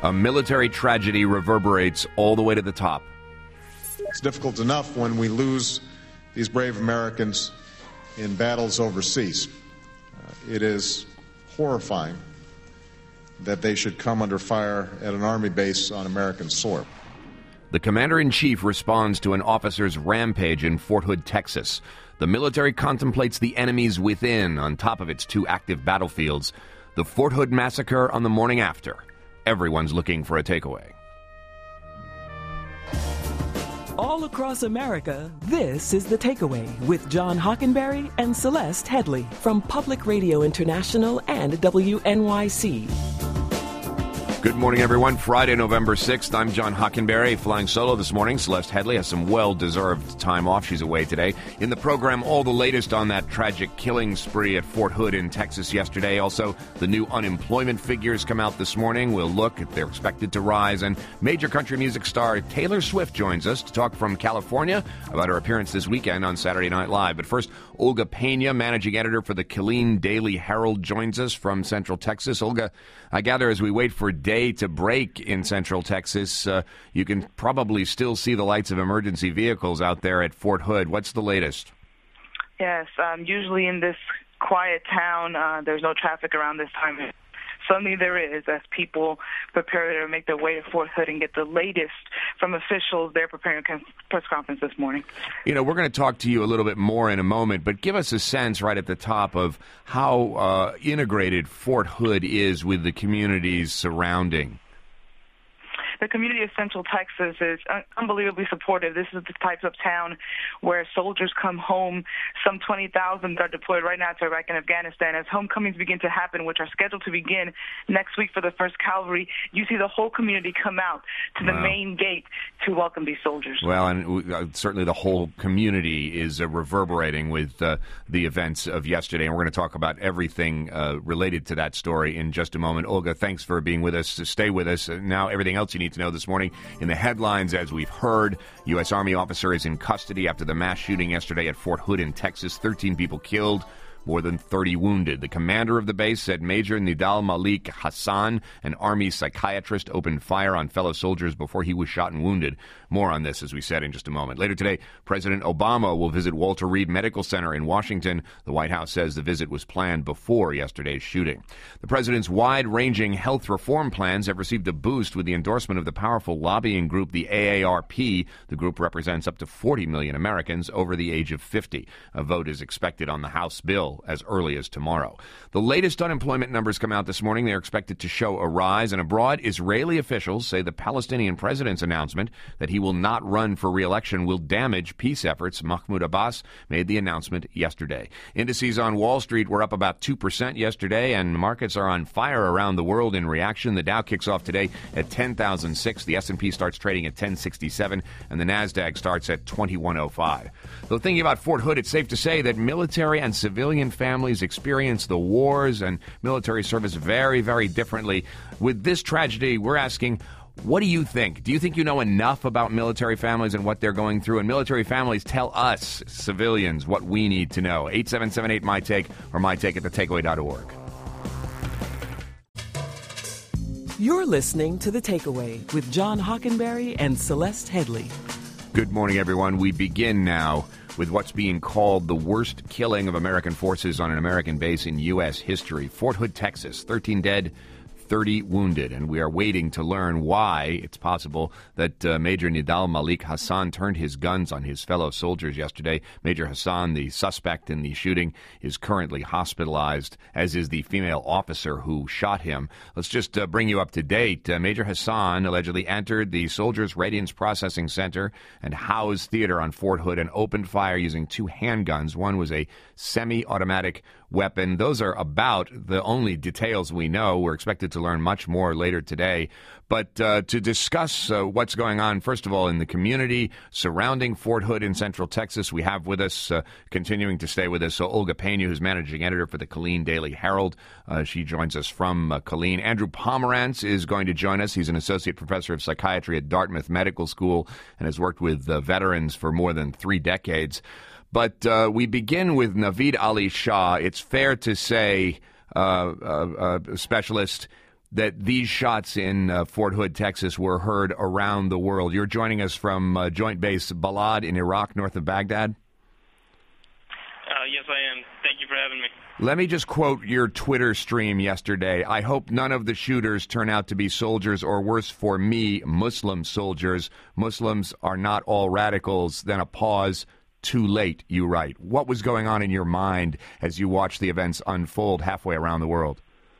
A military tragedy reverberates all the way to the top. It's difficult enough when we lose these brave Americans in battles overseas. It is horrifying that they should come under fire at an Army base on American soil. The commander-in-chief responds to an officer's rampage in Fort Hood, Texas. The military contemplates the enemies within on top of its 2 active battlefields. The Fort Hood massacre on the morning after. Everyone's looking for a takeaway. All across America, this is The Takeaway with John Hockenberry and Celeste Headley from Public Radio International and WNYC. Good morning, everyone. Friday, November 6th. I'm John Hockenberry, flying solo this morning. Celeste Headley has some well-deserved time off. She's away today. In the program, all the latest on that tragic killing spree at Fort Hood in Texas yesterday. Also, the new unemployment figures come out this morning. We'll look at they're expected to rise. And major country music star Taylor Swift joins us to talk from California about her appearance this weekend on Saturday Night Live. But first, Olga Pena, managing editor for the Killeen Daily Herald, joins us from Central Texas. Olga, I gather as we wait for day to break in Central Texas, you can probably still see the lights of emergency vehicles out there at Fort Hood. What's the latest? Yes, usually in this quiet town, there's no traffic around this time. Suddenly there is, as people prepare to make their way to Fort Hood and get the latest from officials. They're preparing a press conference this morning. You know, we're going to talk to you a little bit more in a moment, but give us a sense right at the top of how integrated Fort Hood is with the communities surrounding. The community of Central Texas is unbelievably supportive. This is the type of town where soldiers come home. Some 20,000 are deployed right now to Iraq and Afghanistan. As homecomings begin to happen, which are scheduled to begin next week for the 1st Cavalry, you see the whole community come out to the main gate to welcome these soldiers. Well, and certainly the whole community is reverberating with the events of yesterday, and we're going to talk about everything related to that story in just a moment. Olga, thanks for being with us. Stay with us. Now, everything else you need to know this morning in the headlines, as we've heard, U.S. Army officer is in custody after the mass shooting yesterday at Fort Hood in Texas. 13 people killed, more than 30 wounded. The commander of the base said Major Nidal Malik Hassan, an Army psychiatrist, opened fire on fellow soldiers before he was shot and wounded. More on this, as we said, in just a moment. Later today, President Obama will visit Walter Reed Medical Center in Washington. The White House says the visit was planned before yesterday's shooting. The president's wide-ranging health reform plans have received a boost with the endorsement of the powerful lobbying group, the AARP. The group represents up to 40 million Americans over the age of 50. A vote is expected on the House bill as early as tomorrow. The latest unemployment numbers come out this morning. They are expected to show a rise. And abroad, Israeli officials say the Palestinian president's announcement that he will not run for re-election will damage peace efforts. Mahmoud Abbas made the announcement yesterday. Indices on Wall Street were up about 2% yesterday, and markets are on fire around the world in reaction. The Dow kicks off today at 10,006. The S&P starts trading at 1067, and the NASDAQ starts at 2105. Though thinking about Fort Hood, it's safe to say that military and civilian families experience the wars and military service very, very differently. With this tragedy, we're asking, what do you think? Do you think you know enough about military families and what they're going through? And military families tell us, civilians, what we need to know. 877-8-MY-TAKE or mytake@thetakeaway.org. You're listening to The Takeaway with John Hockenberry and Celeste Headley. Good morning, everyone. We begin now with what's being called the worst killing of American forces on an American base in U.S. history. Fort Hood, Texas, 13 dead, 30 wounded, and we are waiting to learn why it's possible that Major Nidal Malik Hassan turned his guns on his fellow soldiers yesterday. Major Hassan, the suspect in the shooting, is currently hospitalized, as is the female officer who shot him. Let's just bring you up to date. Major Hassan allegedly entered the Soldiers' Radiance Processing Center and Howe's Theater on Fort Hood and opened fire using 2 handguns. One was a semi-automatic weapon. Those are about the only details we know. We're expected to learn much more later today. But to discuss what's going on, first of all, in the community surrounding Fort Hood in Central Texas, we have with us, continuing to stay with us, Olga Pena, who's managing editor for the Killeen Daily Herald. She joins us from Killeen. Andrew Pomerantz is going to join us. He's an associate professor of psychiatry at Dartmouth Medical School and has worked with veterans for more than 3 decades. But we begin with Naveed Ali Shah. It's fair to say, specialist, that these shots in Fort Hood, Texas, were heard around the world. You're joining us from Joint Base Balad in Iraq, north of Baghdad? Yes, I am. Thank you for having me. Let me just quote your Twitter stream yesterday. I hope none of the shooters turn out to be soldiers, or worse for me, Muslim soldiers. Muslims are not all radicals. Then a pause. Too late, you write. What was going on in your mind as you watched the events unfold halfway around the world?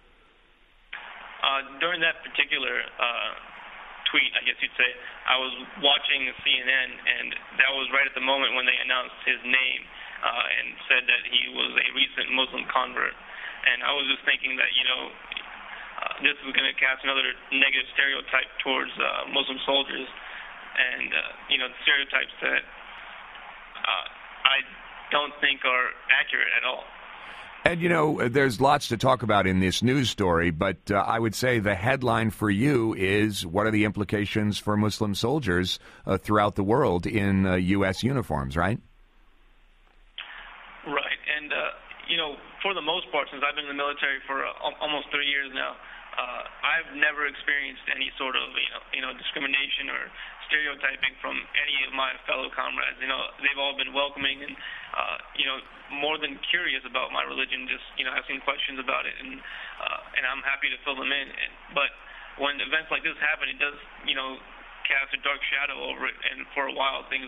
During that particular tweet, I guess you'd say, I was watching CNN, and that was right at the moment when they announced his name and said that he was a recent Muslim convert. And I was just thinking that, this is going to cast another negative stereotype towards Muslim soldiers, and, the stereotypes that I don't think are accurate at all. And, there's lots to talk about in this news story, but I would say the headline for you is, what are the implications for Muslim soldiers throughout the world in U.S. uniforms, right? Right. And, for the most part, since I've been in the military for almost 3 years now, I've never experienced any sort of, discrimination or stereotyping from any of my fellow comrades. They've all been welcoming and, more than curious about my religion, just, asking questions about it, and I'm happy to fill them in. But when events like this happen, it does, cast a dark shadow over it, and for a while things,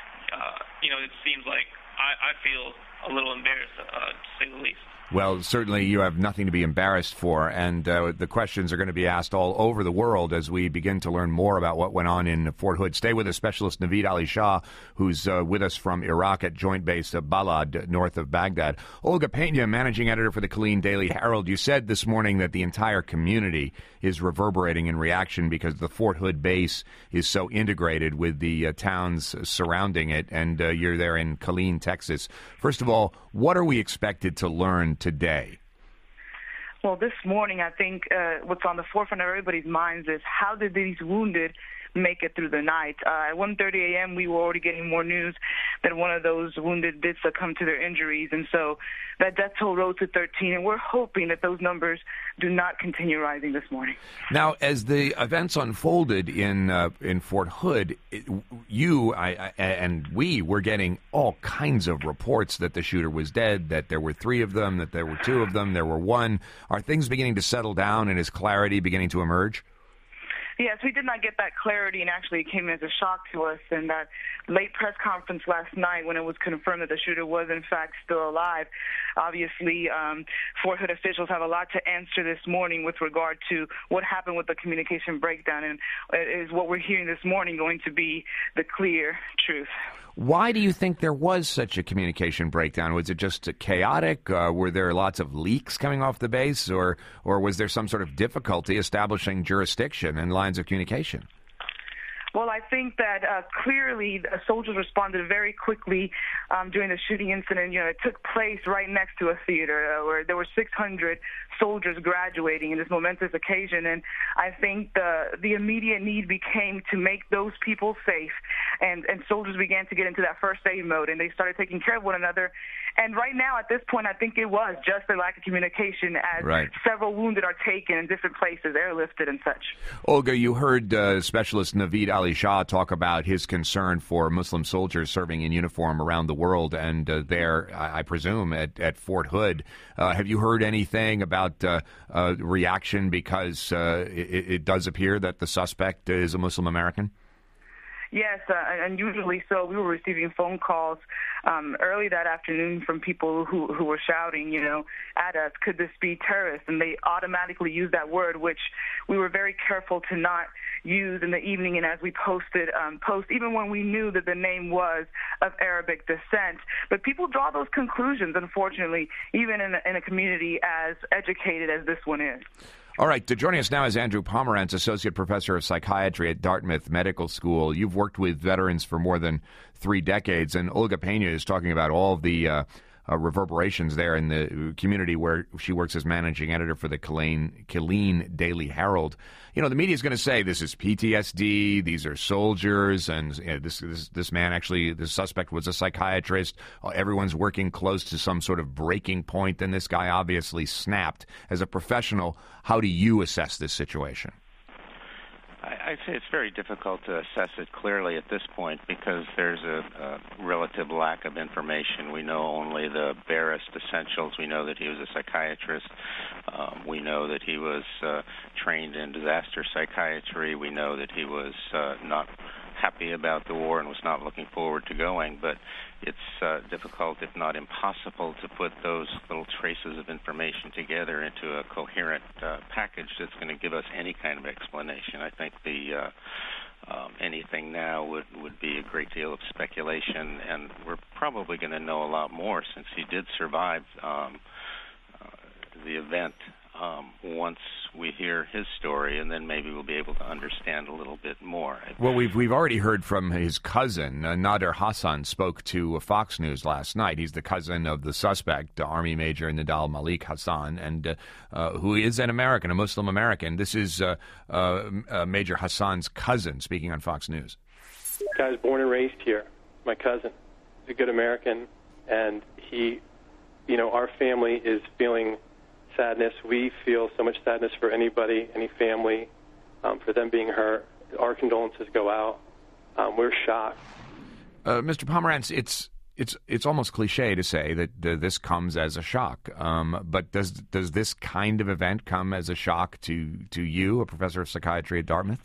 it seems like I feel a little embarrassed, to say the least. Well, certainly you have nothing to be embarrassed for, and the questions are going to be asked all over the world as we begin to learn more about what went on in Fort Hood. Stay with us, Specialist Naveed Ali Shah, who's with us from Iraq at Joint Base Balad, north of Baghdad. Olga Pena, managing editor for the Killeen Daily Herald, you said this morning that the entire community is reverberating in reaction because the Fort Hood base is so integrated with the towns surrounding it, and you're there in Killeen, Texas. First of all, what are we expected to learn today? Well, this morning, I think what's on the forefront of everybody's minds is, how did these wounded make it through the night? At 1:30 a.m., we were already getting more news that one of those wounded did succumb to their injuries, and so that death toll rose to 13, and we're hoping that those numbers do not continue rising this morning. Now, as the events unfolded in Fort Hood, you and we were getting all kinds of reports that the shooter was dead, that there were 3 of them, that there were 2 of them, there were 1. Are things beginning to settle down, and is clarity beginning to emerge? Yes, we did not get that clarity, and actually it came as a shock to us in that late press conference last night when it was confirmed that the shooter was, in fact, still alive. Obviously, Fort Hood officials have a lot to answer this morning with regard to what happened with the communication breakdown, and is what we're hearing this morning going to be the clear truth. Why do you think there was such a communication breakdown? Was it just chaotic? Were there lots of leaks coming off the base, or was there some sort of difficulty establishing jurisdiction and lines of communication? Well, I think that clearly the soldiers responded very quickly during the shooting incident. It took place right next to a theater where there were 600 soldiers graduating in this momentous occasion. And I think the immediate need became to make those people safe. And soldiers began to get into that first aid mode, and they started taking care of one another. And right now, at this point, I think it was just a lack of communication as several wounded are taken in different places, airlifted and such. Olga, you heard Specialist Naveed Ali Shah talk about his concern for Muslim soldiers serving in uniform around the world, and there, I presume, at Fort Hood. Have you heard anything about reaction because it does appear that the suspect is a Muslim American? Yes, unusually so. We were receiving phone calls early that afternoon from people who were shouting, at us, could this be terrorists? And they automatically used that word, which we were very careful to not use in the evening and as we posted posts, even when we knew that the name was of Arabic descent. But people draw those conclusions, unfortunately, even in a community as educated as this one is. All right, joining us now is Andrew Pomerantz, Associate Professor of Psychiatry at Dartmouth Medical School. You've worked with veterans for more than 3 decades, and Olga Pena is talking about all of the reverberations there in the community where she works as managing editor for the Killeen Daily Herald. You know, the media is going to say this is PTSD, these are soldiers, and this man actually, the suspect was a psychiatrist. Everyone's working close to some sort of breaking point, and this guy obviously snapped. As a professional, how do you assess this situation? I'd say it's very difficult to assess it clearly at this point because there's a relative lack of information. We know only the barest essentials. We know that he was a psychiatrist. We know that he was trained in disaster psychiatry. We know that he was not happy about the war and was not looking forward to going, but it's difficult, if not impossible, to put those little traces of information together into a coherent package that's going to give us any kind of explanation. I think anything now would be a great deal of speculation, and we're probably going to know a lot more since he did survive the event once we hear his story, and then maybe we'll be able to understand a little bit more. Well, we've already heard from his cousin. Nader Hassan spoke to Fox News last night. He's the cousin of the suspect, Army Major Nidal Malik Hassan, and who is an American, a Muslim American. This is Major Hassan's cousin speaking on Fox News. The guy was born and raised here, my cousin. He's a good American, and he, our family is feeling sadness. We feel so much sadness for anybody, any family, for them being hurt. Our condolences go out. We're shocked. Mr. Pomerantz, it's almost cliche to say that this comes as a shock. But does this kind of event come as a shock to you, a professor of psychiatry at Dartmouth?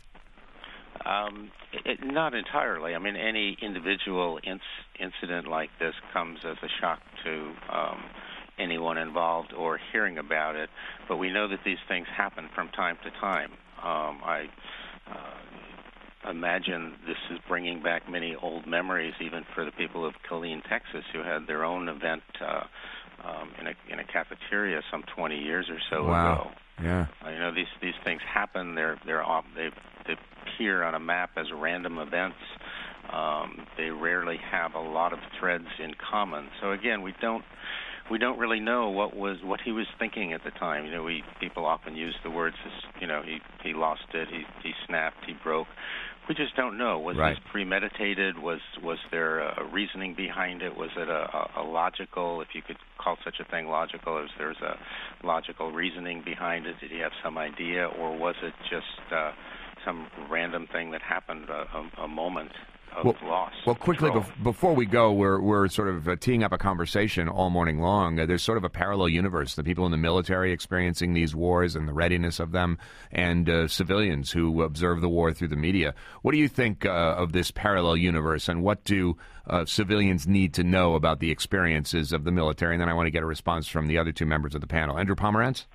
Not entirely. I mean, any individual incident like this comes as a shock to anyone involved or hearing about it, but we know that these things happen from time to time. I imagine this is bringing back many old memories, even for the people of Killeen, Texas, who had their own event in a cafeteria some 20 years or so ago. Yeah. These things happen. They appear on a map as random events. They rarely have a lot of threads in common. So again, we don't really know what he was thinking at the time. People often use the words, he lost it, he snapped, he broke. We just don't know. Was this premeditated? Was there a reasoning behind it? Was it a logical, if you could call such a thing logical, if there's a logical reasoning behind it? Did he have some idea, or was it just some random thing that happened, a moment of loss? Well, quickly, before we go, we're sort of teeing up a conversation all morning long. There's sort of a parallel universe, the people in the military experiencing these wars and the readiness of them, and civilians who observe the war through the media. What do you think of this parallel universe, and what do civilians need to know about the experiences of the military? And then I want to get a response from the other two members of the panel. Andrew Pomerantz?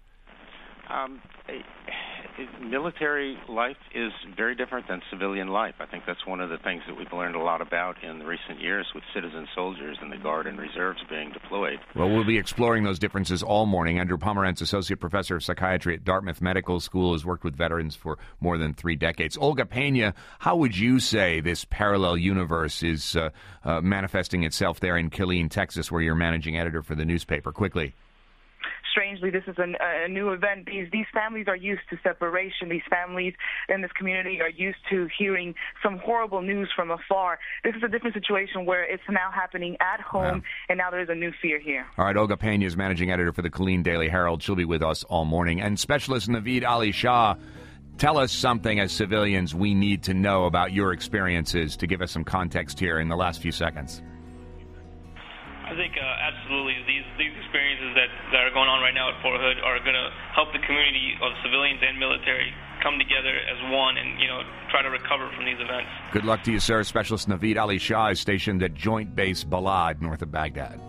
Military life is very different than civilian life. I think that's one of the things that we've learned a lot about in the recent years with citizen soldiers and the Guard and Reserves being deployed. Well, we'll be exploring those differences all morning. Andrew Pomerantz, Associate Professor of Psychiatry at Dartmouth Medical School, has worked with veterans for more than 3 decades. Olga Pena, how would you say this parallel universe is manifesting itself there in Killeen, Texas, where you're managing editor for the newspaper? Quickly. Strangely, this is a new event. These families are used to separation. These families in this community are used to hearing some horrible news from afar. This is a different situation where it's now happening at home, and now there's a new fear here. All right, Olga Pena is managing editor for the Killeen Daily Herald. She'll be with us all morning. And specialist Naveed Ali Shah, tell us something as civilians we need to know about your experiences to give us some context here in the last few seconds. I think absolutely these experiences that are going on right now at Fort Hood are going to help the community of civilians and military come together as one and, try to recover from these events. Good luck to you, sir. Specialist Naveed Ali Shah is stationed at Joint Base Balad, north of Baghdad.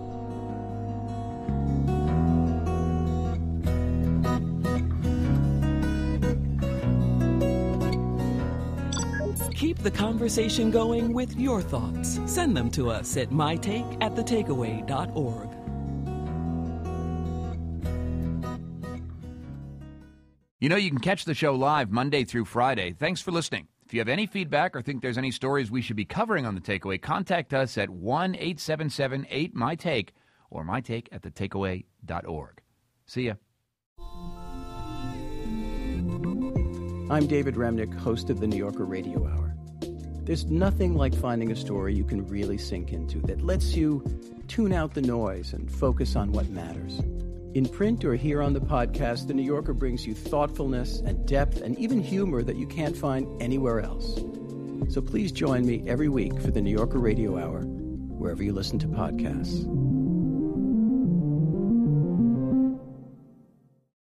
Keep the conversation going with your thoughts. Send them to us at mytake@thetakeaway.org. You can catch the show live Monday through Friday. Thanks for listening. If you have any feedback or think there's any stories we should be covering on The Takeaway, contact us at 1-877-8-MY-TAKE or mytake@thetakeaway.org. See ya. I'm David Remnick, host of the New Yorker Radio Hour. There's nothing like finding a story you can really sink into that lets you tune out the noise and focus on what matters. In print or here on the podcast, The New Yorker brings you thoughtfulness and depth and even humor that you can't find anywhere else. So please join me every week for the New Yorker Radio Hour, wherever you listen to podcasts.